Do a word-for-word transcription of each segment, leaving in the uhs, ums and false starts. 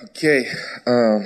Окей. Uh,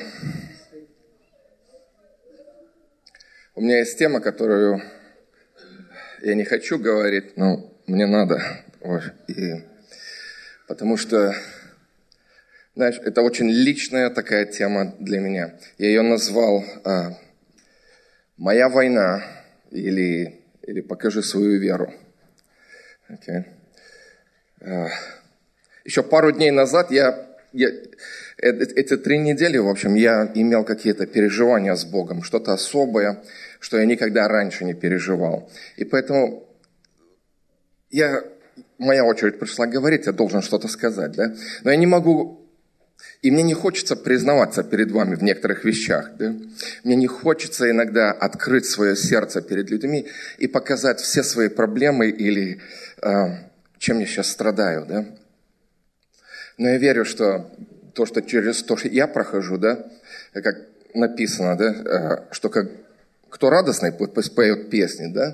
у меня есть тема, которую я не хочу говорить, но мне надо. И, потому что, знаешь, это очень личная такая тема для меня. Я ее назвал uh, «Моя война» или, или «Покажи свою веру». Okay. Uh, еще пару дней назад я... я Эти три недели, в общем, я имел какие-то переживания с Богом, что-то особое, что я никогда раньше не переживал. И поэтому я, моя очередь пришла говорить, я должен что-то сказать, да? Но я не могу, и мне не хочется признаваться перед вами в некоторых вещах, да? Мне не хочется иногда открыть свое сердце перед людьми и показать все свои проблемы или э, чем я сейчас страдаю, да? Но я верю, что то, что через то, что я прохожу, да, как написано, да, что как, кто радостный, пусть поет песни, да,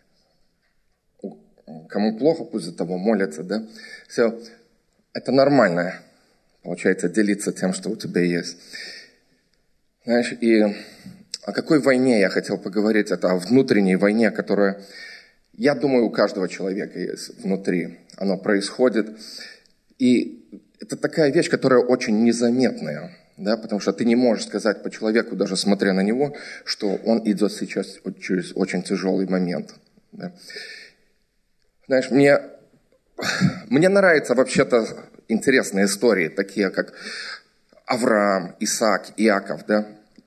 кому плохо, пусть за того молятся, да, все, это нормально, получается, делиться тем, что у тебя есть. Знаешь, и о какой войне я хотел поговорить, это о внутренней войне, которая, я думаю, у каждого человека есть внутри, оно происходит, и это такая вещь, которая очень незаметная, да, потому что ты не можешь сказать по человеку, даже смотря на него, что он идет сейчас через очень тяжелый момент. Да. Знаешь, мне, мне нравятся вообще-то интересные истории, такие как Авраам, Исаак, Иаков, да.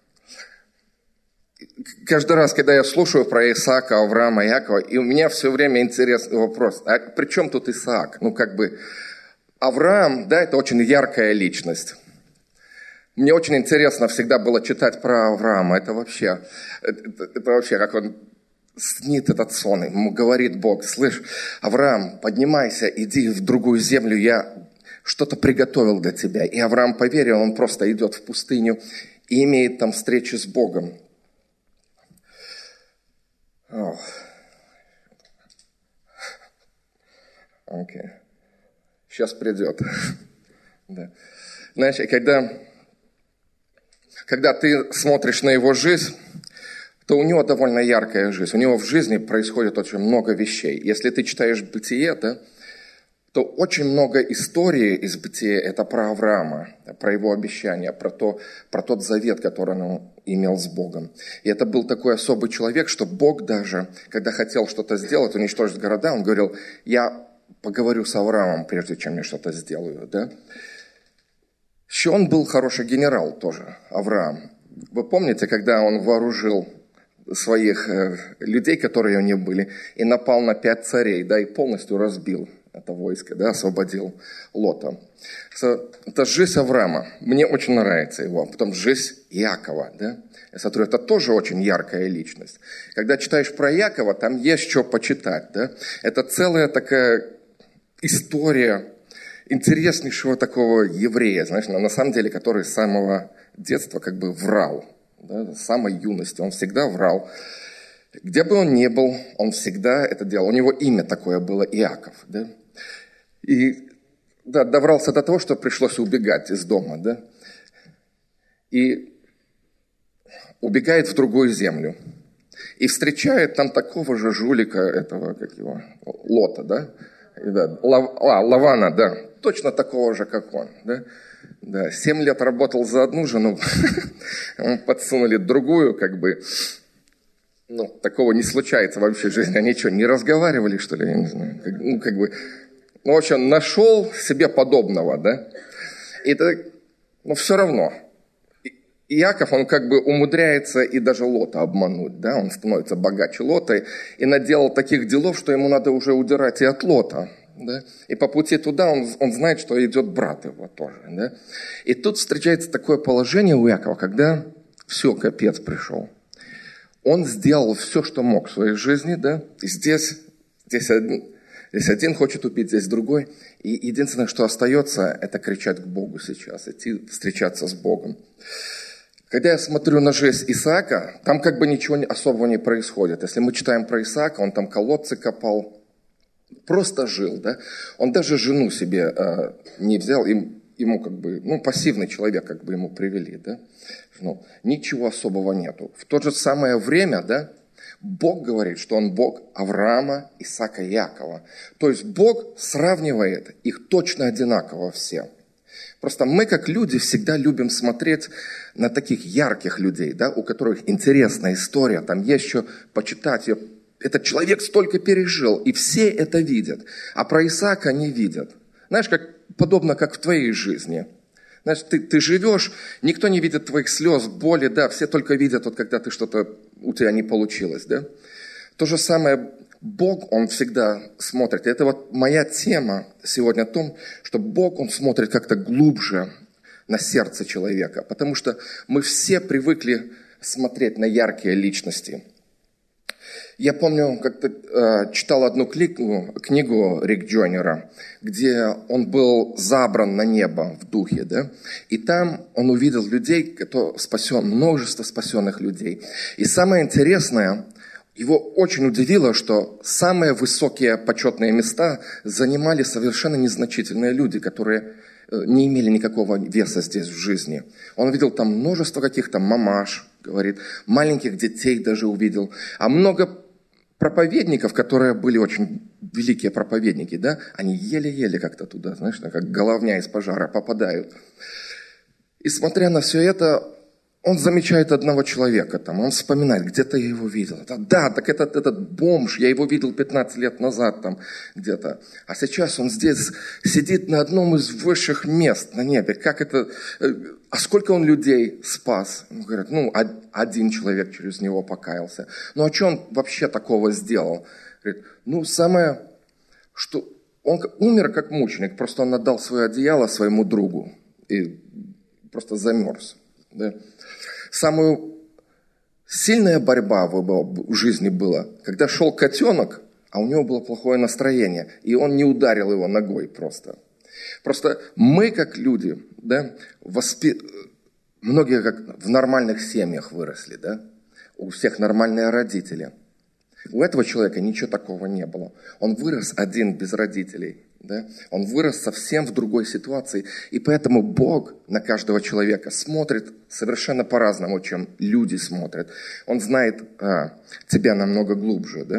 Каждый раз, когда я слушаю про Исаака, Авраама, Иакова, и у меня все время интересный вопрос, а при чем тут Исаак? Ну, как бы... Авраам, да, это очень яркая личность. Мне очень интересно всегда было читать про Авраама. Это вообще, это, это вообще, как он снит этот сон, ему говорит Бог: слышь, Авраам, поднимайся, иди в другую землю, я что-то приготовил для тебя. И Авраам поверил, он просто идет в пустыню и имеет там встречу с Богом. Окей. Okay. Сейчас придет. Да. Знаешь, когда, когда ты смотришь на его жизнь, то у него довольно яркая жизнь. У него в жизни происходит очень много вещей. Если ты читаешь Бытие, да, то очень много историй из Бытия это про Авраама, про его обещания, про, то, про тот завет, который он имел с Богом. И это был такой особый человек, что Бог даже, когда хотел что-то сделать, уничтожить города, он говорил: я поговорю с Авраамом, прежде чем я что-то сделаю, да. Еще он был хороший генерал тоже, Авраам. Вы помните, когда он вооружил своих э, людей, которые у него были, и напал на пять царей, да, и полностью разбил это войско, да, освободил Лота. Это жизнь Авраама. Мне очень нравится его. Потом жизнь Иакова, да. Я смотрю, это тоже очень яркая личность. Когда читаешь про Иакова, там есть что почитать, да. Это целая такая история интереснейшего такого еврея, знаешь, на самом деле, который с самого детства как бы врал, да, с самой юности он всегда врал. Где бы он ни был, он всегда это делал. У него имя такое было Иаков, да. И да, добрался до того, что пришлось убегать из дома, да. И убегает в другую землю. И встречает там такого же жулика, этого, как его, Лота, да. Да, Лав, а, Лавана, да, точно такого же, как он, да, да, семь лет работал за одну жену, подсунули другую, как бы, ну, такого не случается вообще в жизни, они что, не разговаривали, что ли, я не знаю, ну, как бы, ну, в общем, нашел себе подобного, да, и это, ну, все равно, Иаков, он как бы умудряется и даже Лота обмануть, да, он становится богаче Лота и наделал таких делов, что ему надо уже удирать и от Лота, да, и по пути туда он, он знает, что идет брат его тоже, да, и тут встречается такое положение у Иакова, когда все, капец пришел, он сделал все, что мог в своей жизни, да, и здесь, здесь один, здесь один хочет убить, здесь другой, и единственное, что остается, это кричать к Богу сейчас, идти встречаться с Богом. Когда я смотрю на жизнь Исаака, там как бы ничего особого не происходит. Если мы читаем про Исаака, он там колодцы копал, просто жил, да. Он даже жену себе э, не взял, и ему как бы, ну, пассивный человек как бы ему привели, да? Ну, ничего особого нету. В то же самое время, да, Бог говорит, что Он Бог Авраама, Исаака и Иакова. То есть Бог сравнивает их точно одинаково все. Просто мы, как люди, всегда любим смотреть на таких ярких людей, да, у которых интересная история, там есть что почитать. Этот человек столько пережил, и все это видят. А про Исаака не видят. Знаешь, как, подобно как в твоей жизни. Знаешь, ты, ты живешь, никто не видит твоих слез, боли, да, все только видят, вот, когда ты что-то, у тебя не получилось, да. То же самое Бог, Он всегда смотрит. Это вот моя тема сегодня о том, что Бог, Он смотрит как-то глубже на сердце человека, потому что мы все привыкли смотреть на яркие личности. Я помню, как-то э, читал одну книгу, книгу Рик Джойнера, где он был забран на небо в духе, да, и там он увидел людей, кто спасен, множество спасенных людей. И самое интересное, его очень удивило, что самые высокие почетные места занимали совершенно незначительные люди, которые не имели никакого веса здесь в жизни. Он увидел там множество каких-то мамаш, говорит, маленьких детей даже увидел, а много проповедников, которые были очень великие проповедники, да, они еле-еле как-то туда, знаешь, как головня из пожара попадают. И смотря на все это, он замечает одного человека там, он вспоминает, где-то я его видел. Да, да, так этот, этот бомж, я его видел пятнадцать лет назад там где-то. А сейчас он здесь сидит на одном из высших мест на небе. Как это, а сколько он людей спас? Он говорит, ну, один человек через него покаялся. Ну, а что он вообще такого сделал? Говорит, ну, самое, что он умер как мученик, просто он отдал свое одеяло своему другу и просто замерз. Да? Самую сильная борьба в жизни была, когда шел котенок, а у него было плохое настроение, и он не ударил его ногой просто. Просто мы, как люди, да, воспи... многие как в нормальных семьях выросли, да, у всех нормальные родители. У этого человека ничего такого не было. Он вырос один без родителей. Да? Он вырос совсем в другой ситуации. И поэтому Бог на каждого человека смотрит совершенно по-разному, чем люди смотрят. Он знает а, тебя намного глубже. Да?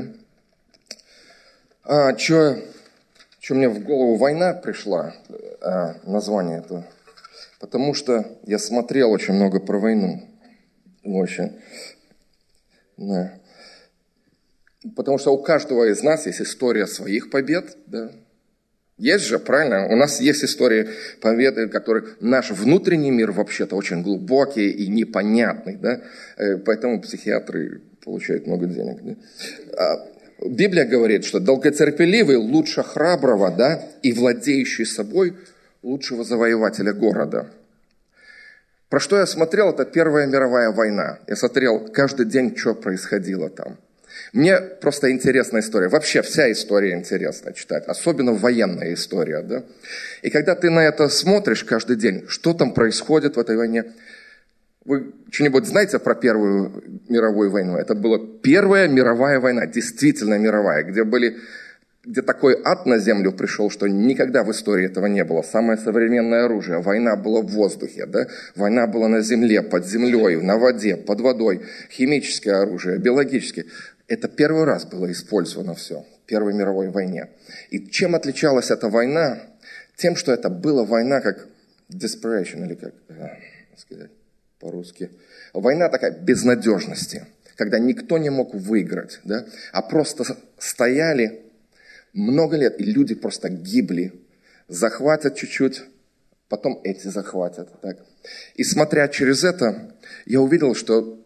А, что мне в голову война пришла, а, название это? Потому что я смотрел очень много про войну. Очень. Да. Потому что у каждого из нас есть история своих побед, да? Есть же, правильно? У нас есть истории победы, которые наш внутренний мир вообще-то очень глубокий и непонятный, да? Поэтому психиатры получают много денег. Да? Библия говорит, что долготерпеливый лучше храброго, да? И владеющий собой лучшего завоевателя города. Про что я смотрел? Это Первая мировая война. Я смотрел каждый день, что происходило там. Мне просто интересная история. Вообще вся история интересна читать. Особенно военная история. Да? И когда ты на это смотришь каждый день, что там происходит в этой войне? Вы что-нибудь знаете про Первую мировую войну? Это была Первая мировая война, действительно мировая, где были... где такой ад на землю пришел, что никогда в истории этого не было. Самое современное оружие. Война была в воздухе, да? Война была на земле, под землей, на воде, под водой. Химическое оружие, биологическое. Это первый раз было использовано все в Первой мировой войне. И чем отличалась эта война? Тем, что это была война как desperation, или как сказать по-русски. Война такая безнадежности, когда никто не мог выиграть, да? А просто стояли много лет, и люди просто гибли. Захватят чуть-чуть, потом эти захватят. Так. И смотря через это, я увидел, что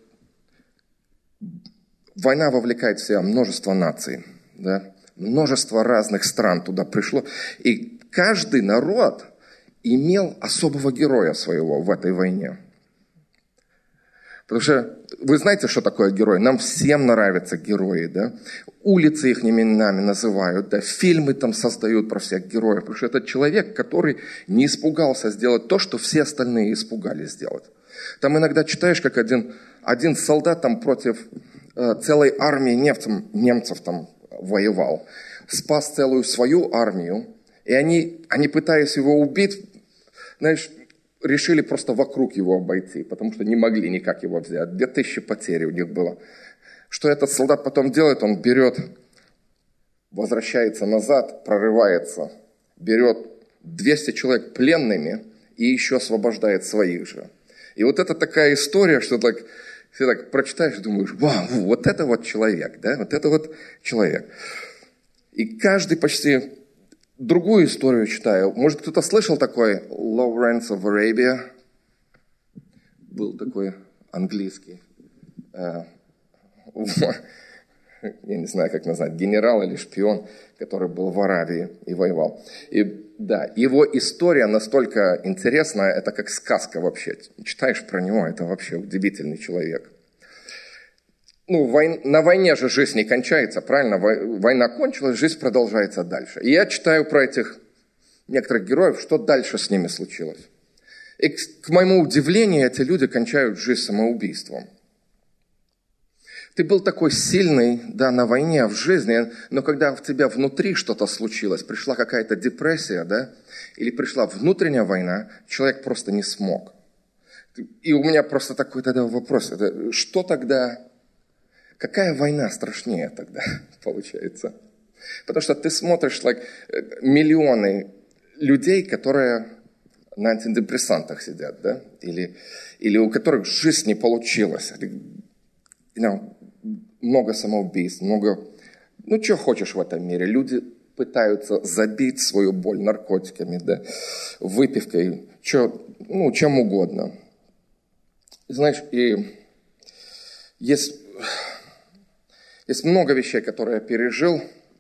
война вовлекает в себя множество наций. Да? Множество разных стран туда пришло. И каждый народ имел особого героя своего в этой войне. Потому что вы знаете, что такое герой? Нам всем нравятся герои, да? Улицы их именами называют, да? Фильмы там создают про всех героев. Потому что это человек, который не испугался сделать то, что все остальные испугались сделать. Там иногда читаешь, как один, один солдат там против э, целой армии немцев, немцев там воевал. Спас целую свою армию. И они, они пытаясь его убить, знаешь, решили просто вокруг его обойти, потому что не могли никак его взять. Две тысячи потерь у них было. Что этот солдат потом делает? Он берет, возвращается назад, прорывается, берет двести человек пленными и еще освобождает своих же. И вот это такая история, что так, ты так прочитаешь и думаешь, вау, вот это вот человек, да, вот это вот человек. И каждый почти другую историю читаю. Может, кто-то слышал такой Lawrence of Arabia? Был такой английский, э, я не знаю, как назвать, генерал или шпион, который был в Аравии и воевал. И да, его история настолько интересная, это как сказка вообще. Читаешь про него, это вообще удивительный человек. Ну, вой... на войне же жизнь не кончается, правильно? Война кончилась, жизнь продолжается дальше. И я читаю про этих некоторых героев, что дальше с ними случилось. И, к моему удивлению, эти люди кончают жизнь самоубийством. Ты был такой сильный, да, на войне, в жизни, но когда в тебя внутри что-то случилось, пришла какая-то депрессия, да, или пришла внутренняя война, человек просто не смог. И у меня просто такой тогда вопрос, это, что тогда, какая война страшнее тогда получается? Потому что ты смотришь, like, миллионы людей, которые на антидепрессантах сидят, да, или, или у которых жизнь не получилась, you know, много самоубийств, много... Ну, что хочешь в этом мире. Люди пытаются забить свою боль наркотиками, да, выпивкой, что, ну, чем угодно. Знаешь, и есть, есть много вещей, которые я пережил,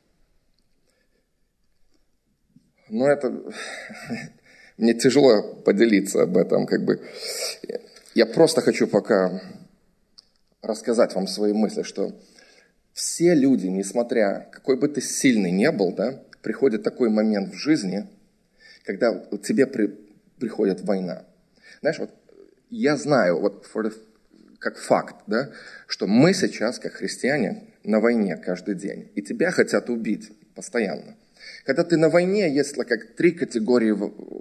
но это... Мне тяжело поделиться об этом, как бы. Я просто хочу пока... рассказать вам свои мысли, что все люди, несмотря, какой бы ты сильный не был, да, приходит такой момент в жизни, когда тебе при, приходит война. Знаешь, вот я знаю, вот the, как факт, да, что мы сейчас, как христиане, на войне каждый день, и тебя хотят убить постоянно. Когда ты на войне, есть как три категории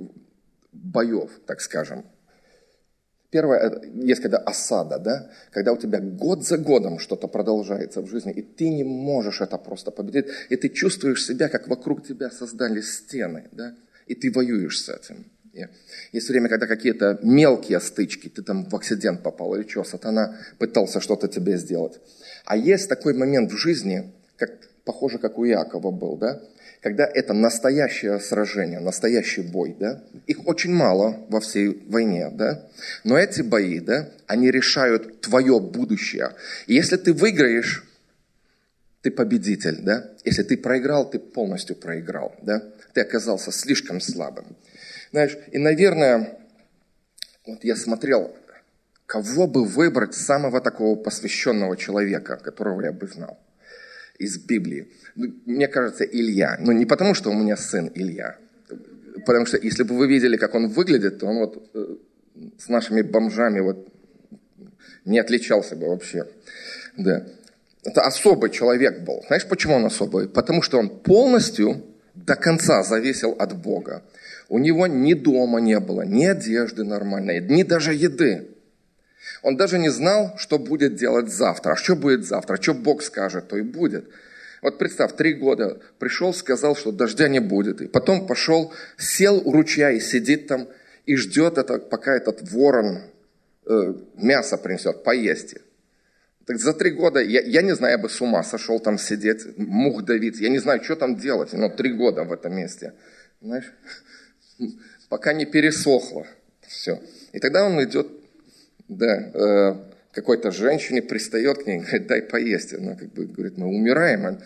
боев, так скажем. Первое, есть когда осада, да, когда у тебя год за годом что-то продолжается в жизни, и ты не можешь это просто победить, и ты чувствуешь себя, как вокруг тебя создали стены, да, и ты воюешь с этим. И есть время, когда какие-то мелкие стычки, ты там в акцидент попал или что, сатана пытался что-то тебе сделать. А есть такой момент в жизни, как, похоже, как у Иакова был, да, когда это настоящее сражение, настоящий бой, да, их очень мало во всей войне, да, но эти бои, да, они решают твое будущее. И если ты выиграешь, ты победитель, да, если ты проиграл, ты полностью проиграл, да, ты оказался слишком слабым. Знаешь, и, наверное, вот я смотрел, кого бы выбрать самого такого посвященного человека, которого я бы знал из Библии. Мне кажется, Илья. Но не потому, что у меня сын Илья. Потому что, если бы вы видели, как он выглядит, то он вот э, с нашими бомжами вот не отличался бы вообще. Да. Это особый человек был. Знаешь, почему он особый? Потому что он полностью до конца зависел от Бога. У него ни дома не было, ни одежды нормальной, ни даже еды. Он даже не знал, что будет делать завтра. А что будет завтра? Что Бог скажет, то и будет. Вот представь, три года пришел, сказал, что дождя не будет. И потом пошел, сел у ручья и сидит там, и ждет, это, пока этот ворон э, мясо принесет, поесть. Так за три года, я, я не знаю, я бы с ума сошел там сидеть, мух давить. Я не знаю, что там делать. Но три года в этом месте. Знаешь, пока не пересохло. Все. И тогда он идет, да, э, какой-то женщине пристает к ней, говорит, дай поесть. Она как бы говорит, мы умираем.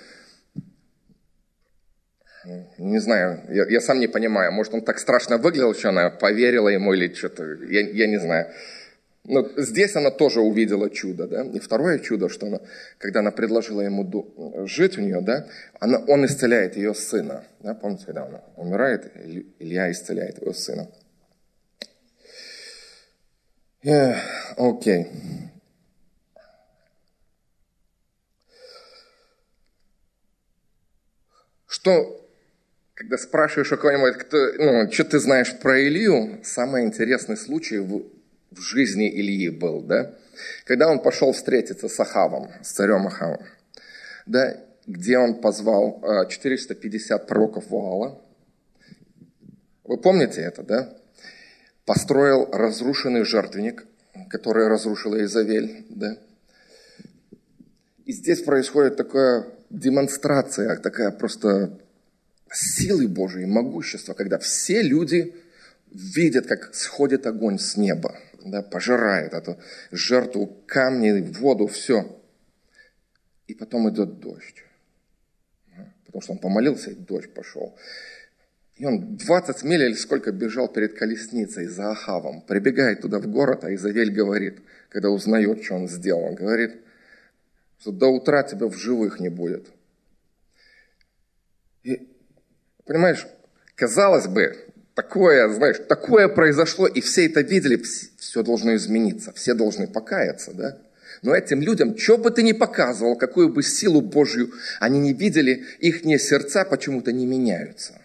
Не знаю, я, я сам не понимаю, может, он так страшно выглядел, что она поверила ему или что-то, я, я не знаю. Но здесь она тоже увидела чудо, да. И второе чудо, что она, когда она предложила ему жить у нее, да, она, он исцеляет ее сына. Да? Помните, когда она умирает, Илья исцеляет его сына. Yeah, окей. Что когда спрашиваешь у кого-нибудь, кто, ну, что ты знаешь про Илью, самый интересный случай в, в жизни Ильи был, да? Когда он пошел встретиться с Ахавом, с царем Ахавом, да, где он позвал четыреста пятьдесят пророков Ваала. Вы помните это, да? Построил разрушенный жертвенник, который разрушила Иезавель, да? И здесь происходит такая демонстрация, такая просто силы Божией, могущества, когда все люди видят, как сходит огонь с неба, да, пожирает эту жертву, камни, воду, все. И потом идет дождь. Потому что он помолился, и дождь пошел. И он двадцать миль или сколько бежал перед колесницей за Ахавом. Прибегает туда в город, а Иезавель говорит, когда узнает, что он сделал, он говорит, что до утра тебя в живых не будет. И, понимаешь, казалось бы, такое, знаешь, такое произошло, и все это видели, все должно измениться, все должны покаяться, да? Но этим людям, что бы ты ни показывал, какую бы силу Божью они не видели, их сердца почему-то не меняются.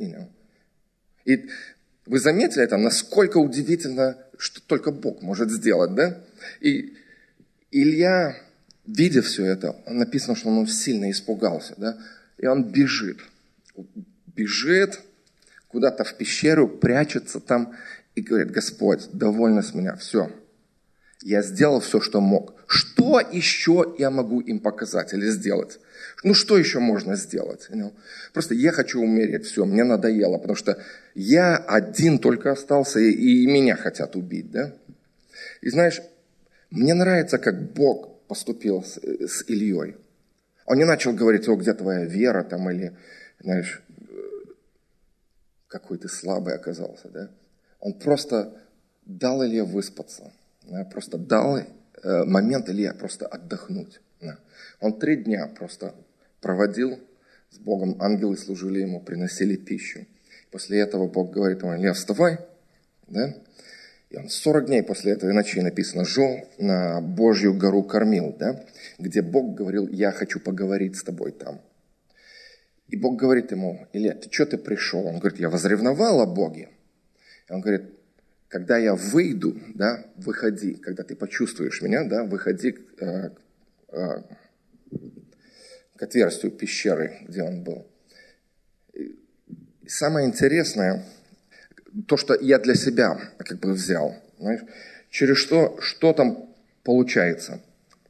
И вы заметили это, насколько удивительно, что только Бог может сделать, да? И Илья, видя все это, написано, что он сильно испугался, да? И он бежит, бежит куда-то в пещеру, прячется там и говорит: Господь, довольно с меня, все. Я сделал все, что мог. Что еще я могу им показать или сделать? Ну, что еще можно сделать? Просто я хочу умереть, все, мне надоело, потому что я один только остался, и меня хотят убить, да? И знаешь, мне нравится, как Бог поступил с, с Ильей. Он не начал говорить: о, где твоя вера, там, или, знаешь, какой ты слабый оказался, да? Он просто дал Илье выспаться. Да, просто дал э, момент Илье просто отдохнуть. Да. Он три дня просто проводил с Богом, ангелы служили ему, приносили пищу. После этого Бог говорит ему: Илья, вставай. Да? И он сорок дней после этой ночи, написано, жил на Божью гору Кормил, да? Где Бог говорил: я хочу поговорить с тобой там. И Бог говорит ему: Илья, ты что ты пришел? Он говорит: я возревновал о Боге. И он говорит: когда я выйду, да, выходи, когда ты почувствуешь меня, да, выходи э, э, к отверстию пещеры, где он был. И самое интересное, то, что я для себя как бы взял, знаешь, через что, что там получается.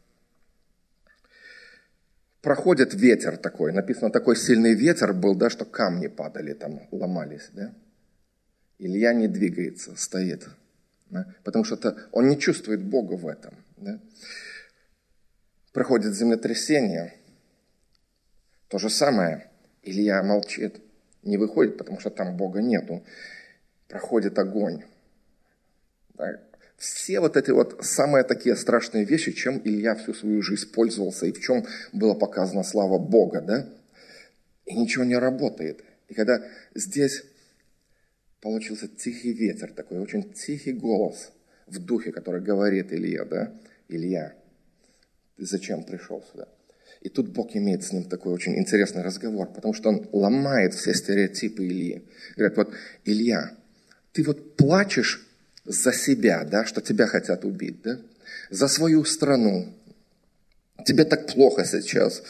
Проходит ветер такой, написано, такой сильный ветер был, да, что камни падали, там ломались, да. Илья не двигается, стоит, да? Потому что это, он не чувствует Бога в этом. Да? Проходит землетрясение, то же самое, Илья молчит, не выходит, потому что там Бога нету. Проходит огонь. Да? Все вот эти вот самые такие страшные вещи, чем Илья всю свою жизнь пользовался и в чем была показана слава Бога, да? И ничего не работает. И когда здесь получился тихий ветер, такой очень тихий голос в духе, который говорит Илья, да, Илья, ты зачем пришел сюда? И тут Бог имеет с ним такой очень интересный разговор, потому что он ломает все стереотипы Ильи. Говорит: вот, Илья, ты вот плачешь за себя, да, что тебя хотят убить, да, за свою страну. Тебе так плохо сейчас.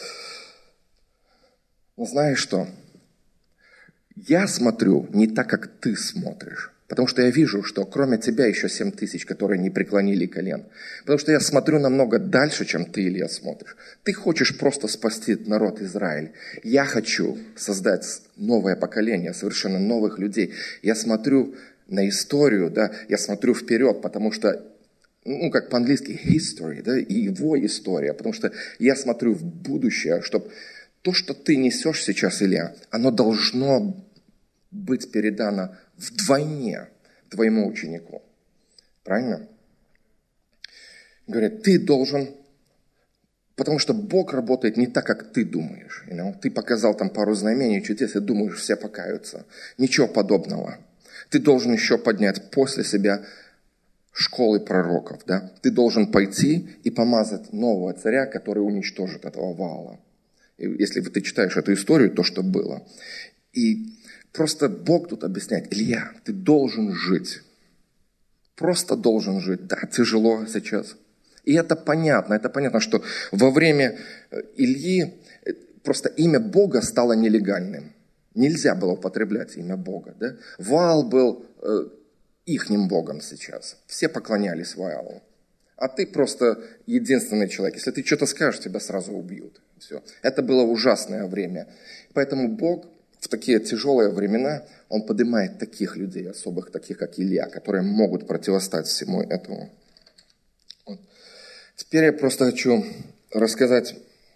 Но знаешь что? Я смотрю не так, как ты смотришь. Потому что я вижу, что кроме тебя еще семь тысяч, которые не преклонили колен. Потому что я смотрю намного дальше, чем ты, Илья, смотришь. Ты хочешь просто спасти народ Израиль. Я хочу создать новое поколение, совершенно новых людей. Я смотрю на историю, да, я смотрю вперед, потому что, ну, как по-английски, history, да, и его история. Потому что я смотрю в будущее, чтобы то, что ты несешь сейчас, Илья, оно должно быть передано вдвойне твоему ученику. Правильно? Говорят, ты должен, потому что Бог работает не так, как ты думаешь. You know? Ты показал там пару знамений, чудес, и думаешь, все покаются. Ничего подобного. Ты должен еще поднять после себя школы пророков. Да? Ты должен пойти и помазать нового царя, который уничтожит этого Ваала. Если ты читаешь эту историю, то, что было. И Просто Бог тут объясняет: Илья, ты должен жить. Просто должен жить. Да, тяжело сейчас. И это понятно, это понятно, что во время Ильи просто имя Бога стало нелегальным. Нельзя было употреблять имя Бога. Да? Ваал был э, ихним богом сейчас. Все поклонялись Ваалу. А ты просто единственный человек. Если ты что-то скажешь, тебя сразу убьют. Все. Это было ужасное время. Поэтому Бог в такие тяжелые времена, Он поднимает таких людей, особых таких, как Илья, которые могут противостоять всему этому. Вот. Теперь я просто хочу рассказать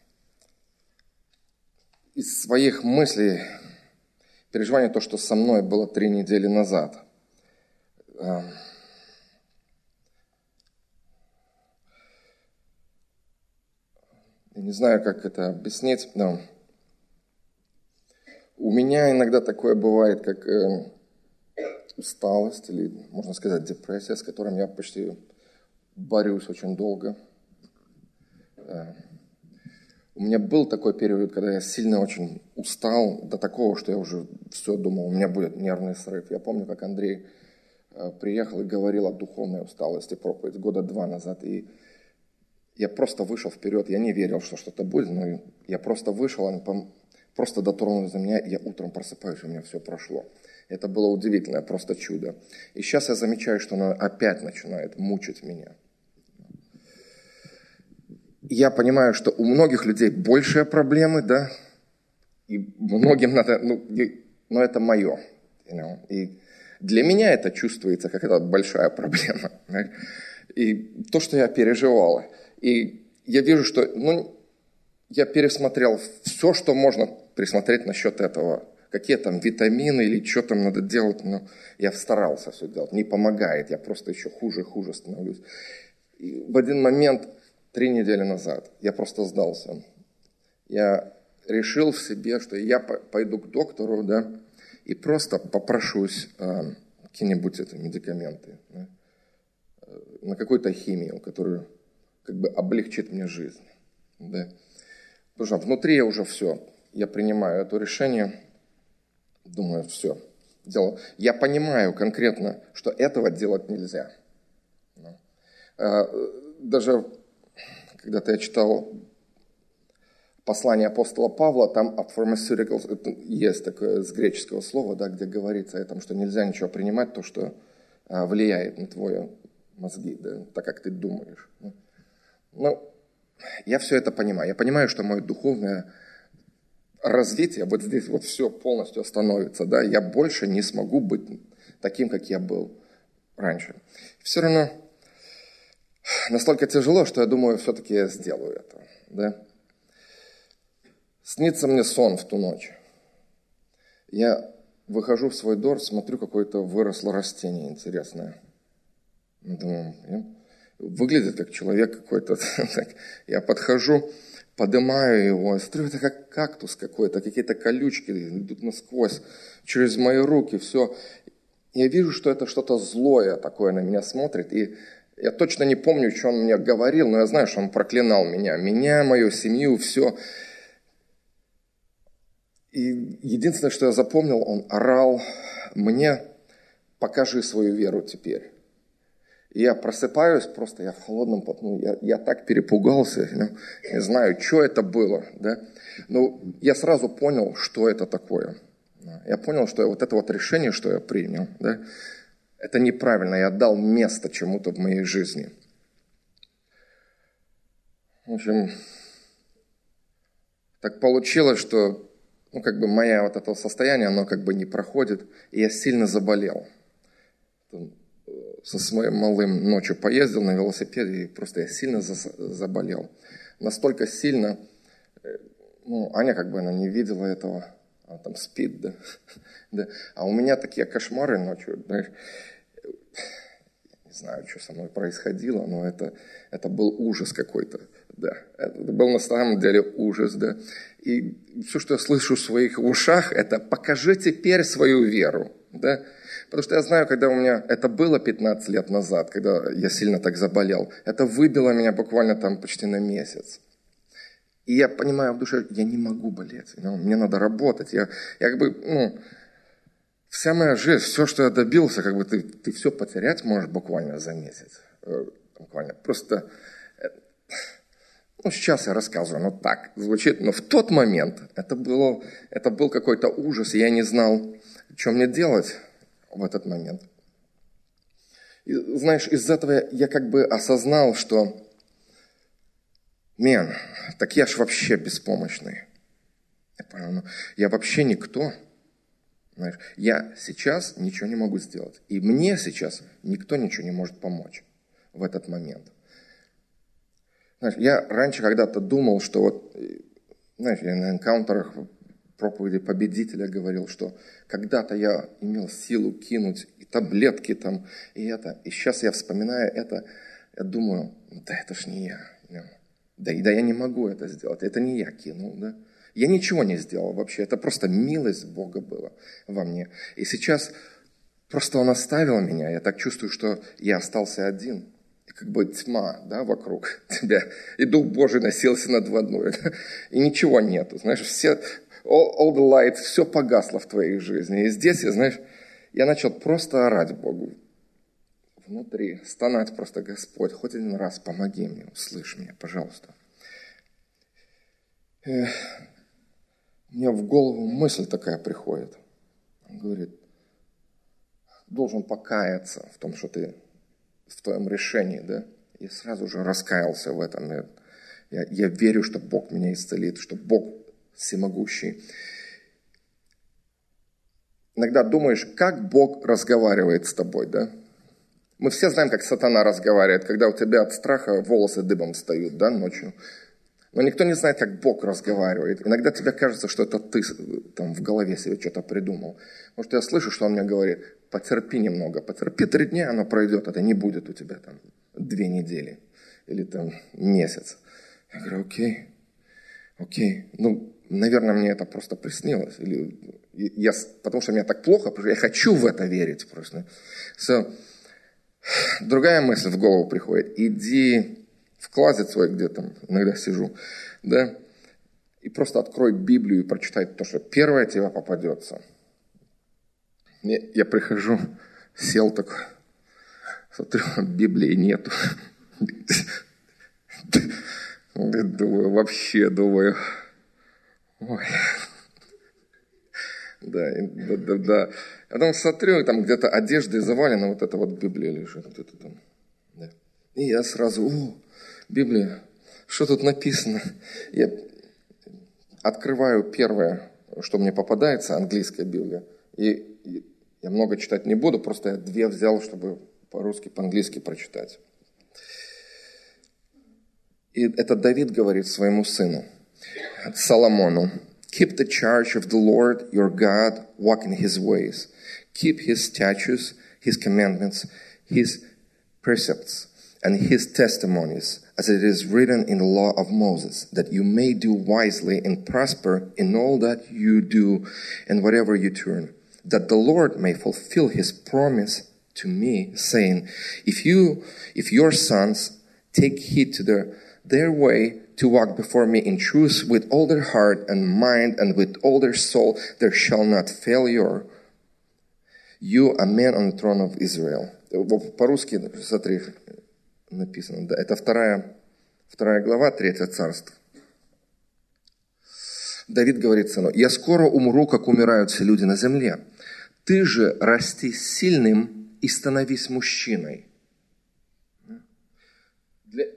из своих мыслей, переживаний, то, что со мной было три недели назад. Я не знаю, как это объяснить, но у меня иногда такое бывает, как э, усталость или, можно сказать, депрессия, с которым я почти борюсь очень долго. Э, у меня был такой период, когда я сильно очень устал, до такого, что я уже все думал, у меня будет нервный срыв. Я помню, как Андрей э, приехал и говорил о духовной усталости, проповедь года два назад, и я просто вышел вперед, я не верил, что что-то будет, но я просто вышел, он пом... просто дотронулся до меня, и я утром просыпаюсь, у меня все прошло. Это было удивительное просто чудо. И сейчас я замечаю, что оно опять начинает мучить меня. Я понимаю, что у многих людей большие проблемы, да, и многим надо, ну, и, но это мое. You know? И для меня это чувствуется как это большая проблема. Right? И то, что я переживал. И я вижу, что ну, я пересмотрел все, что можно присмотреть насчет этого. Какие там витамины или что там надо делать. Но я старался все делать. Не помогает. Я просто еще хуже и хуже становлюсь. И в один момент, три недели назад, я просто сдался. Я решил в себе, что я пойду к доктору, да, и просто попрошусь э, какие-нибудь это, медикаменты, да, на какую-то химию, которую как бы облегчит мне жизнь. Да. Потому что внутри я уже все. Я принимаю это решение, думаю, все. Делаю. Я понимаю конкретно, что этого делать нельзя. Даже когда-то я читал послание апостола Павла, там pharmaceuticals, есть такое с греческого слова, да, где говорится о том, что нельзя ничего принимать, то, что влияет на твои мозги, да, так как ты думаешь. Ну, я все это понимаю. Я понимаю, что мое духовное развитие вот здесь вот все полностью остановится. Да? Я больше не смогу быть таким, как я был раньше. Все равно настолько тяжело, что я думаю, все-таки я сделаю это. Да? Снится мне сон в ту ночь. Я выхожу в свой двор, смотрю, какое-то выросло растение интересное. Думаю, выглядит как человек какой-то. Я подхожу, поднимаю его, смотрю, это как кактус какой-то, какие-то колючки идут насквозь, через мои руки, все. Я вижу, что это что-то злое такое на меня смотрит, и я точно не помню, что он мне говорил, но я знаю, что он проклинал меня, меня, мою семью, все. И единственное, что я запомнил, он орал мне: покажи свою веру теперь. И я просыпаюсь, просто я в холодном поту, я, я так перепугался, ну, не знаю, что это было, да. Но я сразу понял, что это такое. Я понял, что вот это вот решение, что я принял, да, это неправильно, я дал место чему-то в моей жизни. В общем, так получилось, что ну, как бы мое вот это состояние, оно как бы не проходит, и я сильно заболел. Со своим малым ночью поездил на велосипеде, и просто я сильно заболел. Настолько сильно, ну, Аня как бы она не видела этого, она там спит, да. да. А у меня такие кошмары ночью, знаешь, не знаю, что со мной происходило, но это, это был ужас какой-то, да. Это был на самом деле ужас, да. И все, что я слышу в своих ушах, это «покажи теперь свою веру», да. Потому что я знаю, когда у меня это было пятнадцать лет назад, когда я сильно так заболел, это выбило меня буквально там почти на месяц. И я понимаю в душе, я не могу болеть, you know, мне надо работать. Я, я как бы, ну, вся моя жизнь, все, что я добился, как бы ты, ты все потерять можешь буквально за месяц. Буквально. Просто, ну, сейчас я рассказываю, ну, так звучит, но в тот момент это, было, это был какой-то ужас, и я не знал, что мне делать в этот момент. И, знаешь, из этого я как бы осознал, что, мен, так я ж вообще беспомощный. Я понял, ну, я вообще никто. Знаешь, я сейчас ничего не могу сделать. И мне сейчас никто ничего не может помочь в этот момент. Знаешь, я раньше когда-то думал, что вот, знаешь, я на энкаунтерах проповеди победителя говорил, что когда-то я имел силу кинуть и таблетки там, и это. И сейчас я вспоминаю это, я думаю, да это ж не я. Да, да я не могу это сделать, это не я кинул, да. Я ничего не сделал вообще, это просто милость Бога была во мне. И сейчас просто Он оставил меня, я так чувствую, что я остался один. И как бы тьма, да, вокруг тебя. И Дух Божий носился над водой. Да? И ничего нету, знаешь, все, all, all the lights, все погасло в твоей жизни. И здесь, я, знаешь, я начал просто орать Богу внутри, стонать просто: Господь, хоть один раз помоги мне, услышь меня, пожалуйста. Эх. Мне в голову мысль такая приходит. Он говорит, должен покаяться в том, что ты, в твоем решении, да? Я сразу же раскаялся в этом. Я, я верю, что Бог меня исцелит, что Бог всемогущий. Иногда думаешь, как Бог разговаривает с тобой, да? Мы все знаем, как сатана разговаривает, когда у тебя от страха волосы дыбом встают, да, ночью. Но никто не знает, как Бог разговаривает. Иногда тебе кажется, что это ты там в голове себе что-то придумал. Может, я слышу, что он мне говорит, потерпи немного, потерпи три дня, оно пройдет, это не будет у тебя там две недели или там месяц. Я говорю, окей, окей. Ну, наверное, мне это просто приснилось. Или я, потому что мне так плохо, потому что я хочу в это верить просто. So, другая мысль в голову приходит. Иди в клозет свой, где там иногда сижу, да, и просто открой Библию и прочитай то, что первое тебе попадется. Я, я прихожу, сел такой, смотрю, Библии нету. Думаю, вообще, думаю, ой. Да, да, да, да. А потом смотрю, там где-то одежда завалена, вот эта вот Библия лежит. Вот это там. Да. И я сразу, о, Библия, что тут написано? Я открываю первое, что мне попадается, английская Библия. И, и я много читать не буду, просто я две взял, чтобы по-русски, по-английски прочитать. И это Давид говорит своему сыну, Соломону. Keep the charge of the Lord your God, walk in his ways. Keep his statutes, his commandments, his precepts, and his testimonies, as it is written in the law of Moses, that you may do wisely and prosper in all that you do and whatever you turn, that the Lord may fulfill his promise to me, saying, if you, if your sons take heed to their, their way to walk before me in truth with all their heart and mind and with all their soul, there shall not fail your, you a man on the throne of Israel. По-русски, смотри, написано, да, это вторая, вторая глава, третье царство. Давид говорит сыну, я скоро умру, как умирают все люди на земле. Ты же расти сильным и становись мужчиной. Для...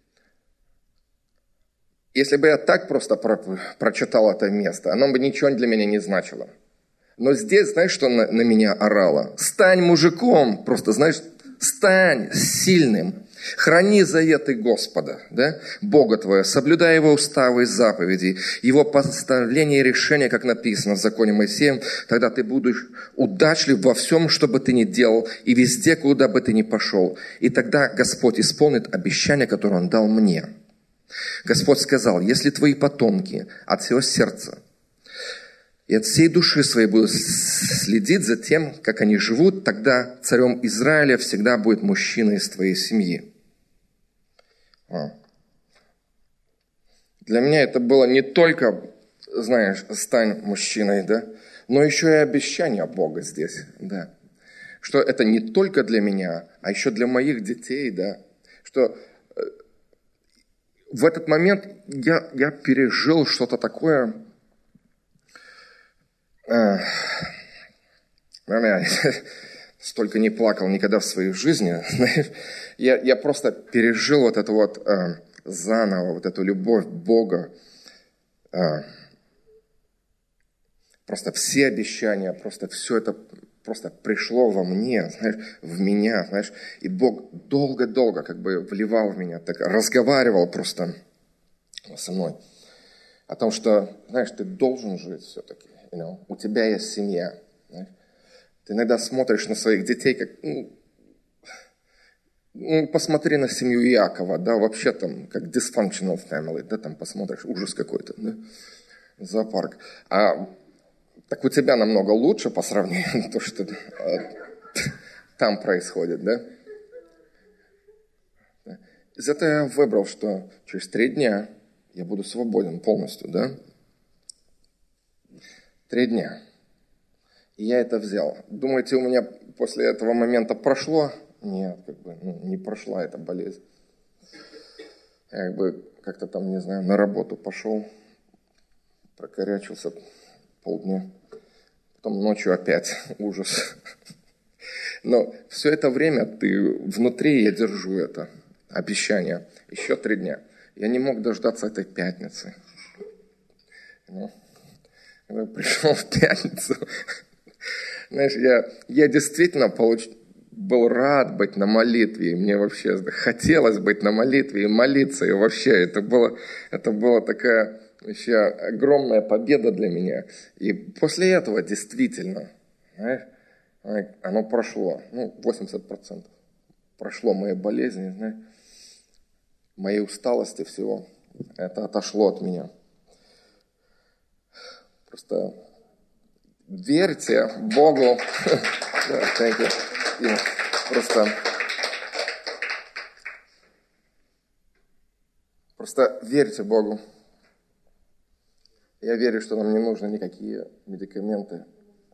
Если бы я так просто про- прочитал это место, оно бы ничего для меня не значило. Но здесь, знаешь, что на, на меня орало? Стань мужиком, просто, знаешь, стань сильным. Храни заветы Господа, да, Бога твоего, соблюдай Его уставы и заповеди, Его постановления и решения, как написано в законе Моисея, тогда ты будешь удачлив во всем, что бы ты ни делал, и везде, куда бы ты ни пошел. И тогда Господь исполнит обещание, которое Он дал мне. Господь сказал, если твои потомки от всего сердца и от всей души своей будут следить за тем, как они живут, тогда царем Израиля всегда будет мужчина из твоей семьи. Для меня это было не только, знаешь, стань мужчиной, да, но еще и обещание Бога здесь, да. Что это не только для меня, а еще для моих детей, да. Что в этот момент я, я пережил что-то такое. Э, наверное, столько не плакал никогда в своей жизни. Я, я просто пережил вот это вот э, заново, вот эту любовь Бога. Э, просто все обещания, просто все это просто пришло во мне, знаешь, в меня, знаешь. И Бог долго-долго как бы вливал в меня, так разговаривал просто со мной о том, что, знаешь, ты должен жить все-таки. You know? У тебя есть семья. Знаешь? Ты иногда смотришь на своих детей, как, ну, ну, посмотри на семью Иакова, да, вообще там, как dysfunctional family, да, там посмотришь, ужас какой-то, да, зоопарк. А так у тебя намного лучше по сравнению с то, что а, там происходит, да. Из этого я выбрал, что через три дня я буду свободен полностью, да. Три дня. И я это взял. Думаете, у меня после этого момента прошло? Нет, как бы ну, не прошла эта болезнь. Я как бы как-то там, не знаю, на работу пошел, прокорячился полдня. Потом ночью опять ужас. Но все это время ты внутри, я держу это обещание. Еще три дня. Я не мог дождаться этой пятницы. Ну, когда пришел в пятницу, знаешь, я, я действительно получ... был рад быть на молитве, и мне вообще хотелось быть на молитве и молиться, и вообще это было, это была такая вообще огромная победа для меня. И после этого действительно, знаешь, оно прошло, ну, восемьдесят процентов прошло моей болезни, знаешь, моей усталости всего, это отошло от меня. Просто верьте Богу. И просто, просто верьте Богу. Я верю, что нам не нужны никакие медикаменты,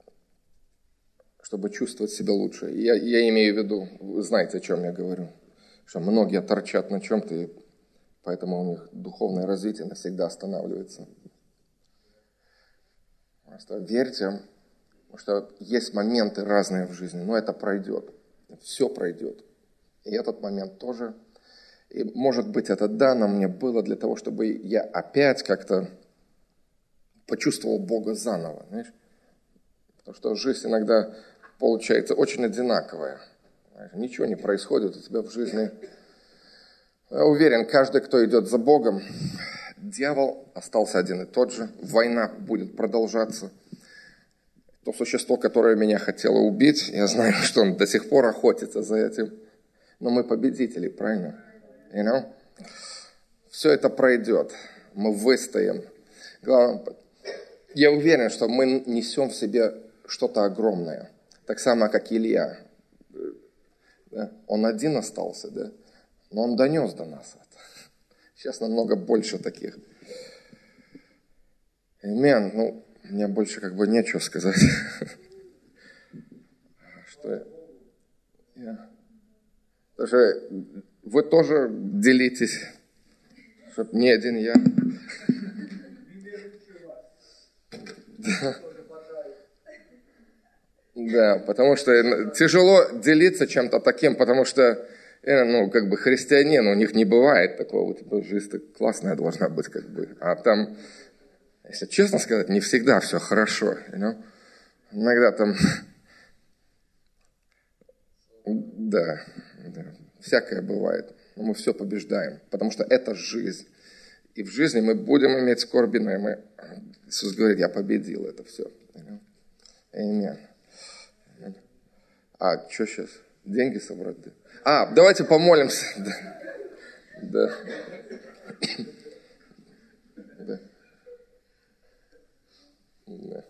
чтобы чувствовать себя лучше. Я, я имею в виду, вы знаете, о чем я говорю, что многие торчат на чем-то, и поэтому у них духовное развитие навсегда останавливается. Просто верьте, потому что есть моменты разные в жизни, но это пройдет. Все пройдет. И этот момент тоже. И может быть, это дано мне было для того, чтобы я опять как-то почувствовал Бога заново. Знаешь? Потому что жизнь иногда получается очень одинаковая. Знаешь, ничего не происходит у тебя в жизни. Я уверен, каждый, кто идет за Богом, дьявол остался один и тот же. Война будет продолжаться. То существо, которое меня хотело убить, я знаю, что он до сих пор охотится за этим. Но мы победители, правильно? You know? Все это пройдет. Мы выстоим. Главное, я уверен, что мы несем в себе что-то огромное. Так само, как Илья. Да? Он один остался, да? Но он донес до нас это. Сейчас намного больше таких. Амен. Ну, мне больше как бы нечего сказать. Что я... Даже вы тоже делитесь, чтобы не один я. Да. Да, потому что тяжело делиться чем-то таким, потому что, ну, как бы христианин, у них не бывает такого, типа, жизнь классная должна быть, как бы, а там... Если честно сказать, не всегда все хорошо. You know? Иногда там... Да, да, всякое бывает. Но мы все побеждаем, потому что это жизнь. И в жизни мы будем иметь скорби, но мы... Иисус говорит, я победил это все. Аминь. А, что сейчас? Деньги собрать? Да? А, давайте помолимся. Да. Да. Да. Да.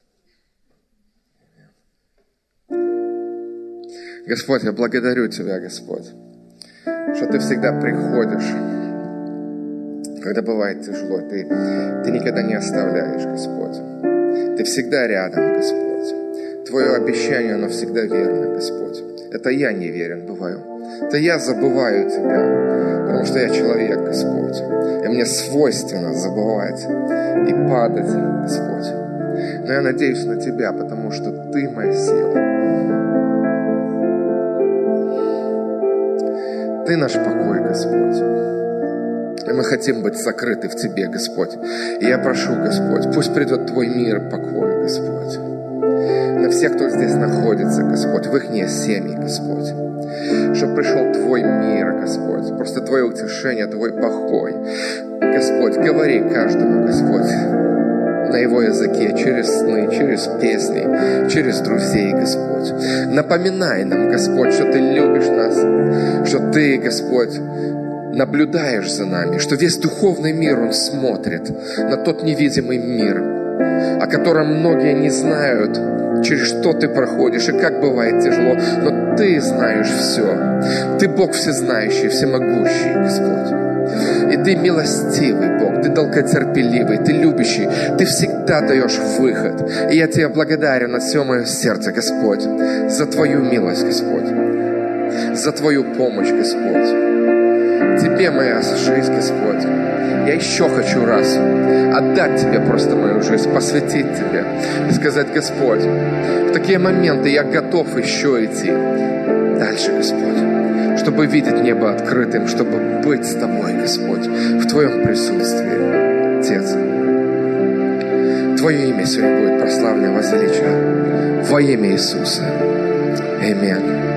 Господь, я благодарю Тебя, Господь, что Ты всегда приходишь, когда бывает тяжело. Ты, ты никогда не оставляешь, Господь. Ты всегда рядом, Господь. Твое обещание, оно всегда верно, Господь. Это я неверен бываю. Это я забываю Тебя, потому что я человек, Господь. И мне свойственно забывать и падать, Господь. Но я надеюсь на Тебя, потому что Ты моя сила. Ты наш покой, Господь. И мы хотим быть сокрыты в Тебе, Господь. И я прошу, Господь, пусть придет Твой мир и покой, Господь. На всех, кто здесь находится, Господь, в их семьи, Господь. Чтобы пришел Твой мир, Господь. Просто Твое утешение, Твой покой. Господь, говори каждому, Господь, на его языке, через сны, через песни, через друзей, Господь. Напоминай нам, Господь, что Ты любишь нас, что Ты, Господь, наблюдаешь за нами, что весь духовный мир, он смотрит на тот невидимый мир, о котором многие не знают, через что ты проходишь и как бывает тяжело, но Ты знаешь все. Ты Бог всезнающий, всемогущий, Господь. И Ты милостивый Бог, Ты долготерпеливый, Ты любящий, Ты всегда даешь выход. И я Тебе благодарен от всего моего сердца, Господь, за Твою милость, Господь, за Твою помощь, Господь. Тебе моя жизнь, Господь. Я еще хочу раз отдать Тебе просто мою жизнь, посвятить Тебе и сказать: Господь, в такие моменты я готов еще идти дальше, Господь, чтобы видеть небо открытым, чтобы быть с Тобой, Господь, в Твоем присутствии, Отец. Твое имя сегодня будет прославлено, возвеличено во имя Иисуса. Аминь.